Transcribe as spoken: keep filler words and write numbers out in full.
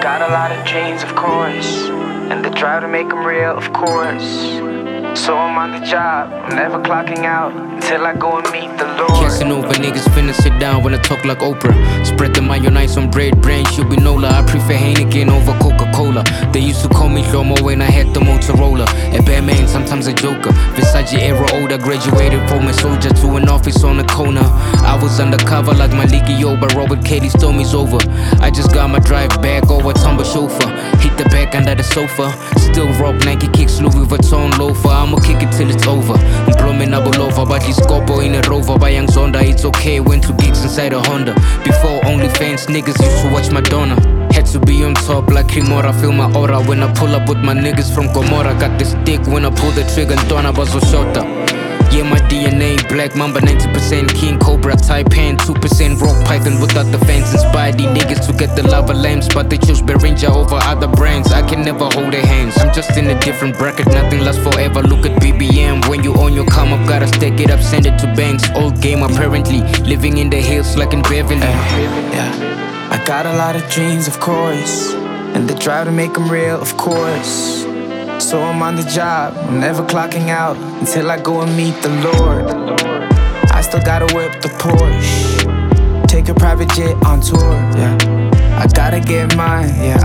got a lot of dreams, of course, and the drive to make them real, of course. So I'm on the job, I'm never clocking out until I go and meet the Lord. Casanova niggas finna sit down when I talk like Oprah. Spread the mayonnaise on bread, brain, should be Nola. I prefer Heineken over Coca-Cola. They used to call me Shlomo when I had the Motorola. A Batman, sometimes a Joker. Versace era older, graduated from a soldier to an office on the corner. I was undercover like Maliki Yoba, Robert Katie stole me's over. I just got my drive back over Tumble chauffeur. Hit the back under the sofa. Still rock Nike kicks, Louis Vuitton loafer. I'ma kick it till it's over. Blowing up all over, but this Scopo in a Rover by Young Zonda. It's okay, went to gigs inside a Honda. Before OnlyFans, niggas used to watch Madonna. Had to be on top like Kimura, feel my aura when I pull up with my niggas from Gomorrah. Got this dick when I pull the trigger, Donna Bazoshota. Yeah, my D N A, Black Mamba, ninety percent King Cobra, Taipan, two percent Rock Python without the fans. Inspired these niggas to get the lava lamps, but they choose Berinja over other brands. I can never hold their hands, I'm just in a different bracket, nothing lasts forever. Look at B B M, when you on your come up, gotta stack it up, send it to banks. Old game apparently, living in the hills like in Beverly. uh, Yeah, I got a lot of dreams, of course, and the drive to make them real, of course. So I'm on the job, I'm never clocking out until I go and meet the Lord. I still gotta whip the Porsche, take a private jet on tour, yeah. I gotta get mine, yeah.